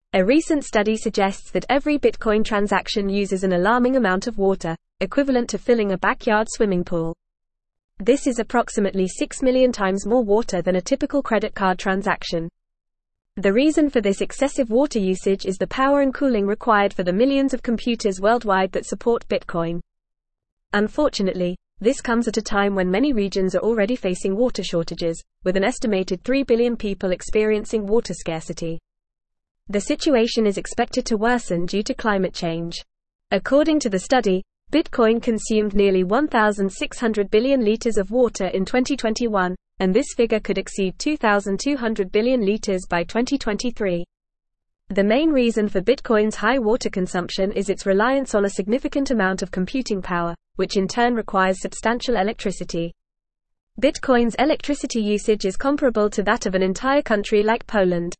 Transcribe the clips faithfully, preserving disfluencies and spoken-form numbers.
A recent study suggests that every Bitcoin transaction uses an alarming amount of water, equivalent to filling a backyard swimming pool. This is approximately six million times more water than a typical credit card transaction. The reason for this excessive water usage is the power and cooling required for the millions of computers worldwide that support Bitcoin. Unfortunately, this comes at a time when many regions are already facing water shortages, with an estimated three billion people experiencing water scarcity. The situation is expected to worsen due to climate change. According to the study, Bitcoin consumed nearly one thousand six hundred billion liters of water in twenty twenty-one, and this figure could exceed two thousand two hundred billion liters by twenty twenty-three. The main reason for Bitcoin's high water consumption is its reliance on a significant amount of computing power, which in turn requires substantial electricity. Bitcoin's electricity usage is comparable to that of an entire country like Poland.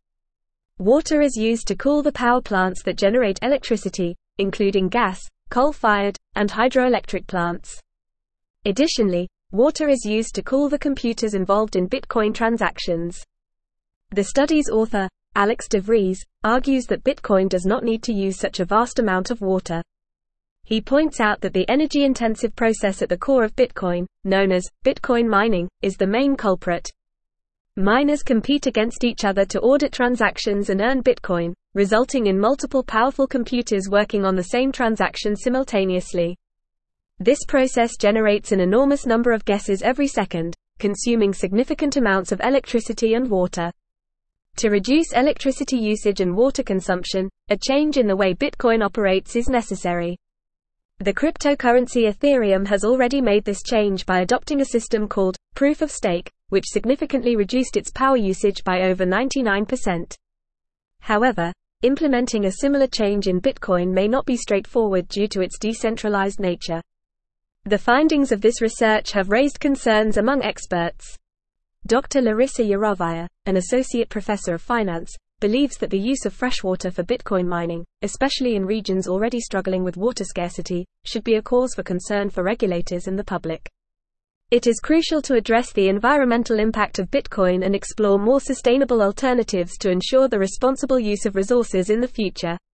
Water is used to cool the power plants that generate electricity, including gas, coal-fired, and hydroelectric plants. Additionally, water is used to cool the computers involved in Bitcoin transactions. The study's author, Alex de Vries, argues that Bitcoin does not need to use such a vast amount of water. He points out that the energy-intensive process at the core of Bitcoin, known as Bitcoin mining, is the main culprit. Miners compete against each other to audit transactions and earn Bitcoin, resulting in multiple powerful computers working on the same transaction simultaneously. This process generates an enormous number of guesses every second, consuming significant amounts of electricity and water. To reduce electricity usage and water consumption, a change in the way Bitcoin operates is necessary. The cryptocurrency Ethereum has already made this change by adopting a system called Proof of Stake, which significantly reduced its power usage by over ninety-nine percent. However, implementing a similar change in Bitcoin may not be straightforward due to its decentralized nature. The findings of this research have raised concerns among experts. Doctor Larissa Yarovaya, an associate professor of finance, believes that the use of freshwater for Bitcoin mining, especially in regions already struggling with water scarcity, should be a cause for concern for regulators and the public. It is crucial to address the environmental impact of Bitcoin and explore more sustainable alternatives to ensure the responsible use of resources in the future.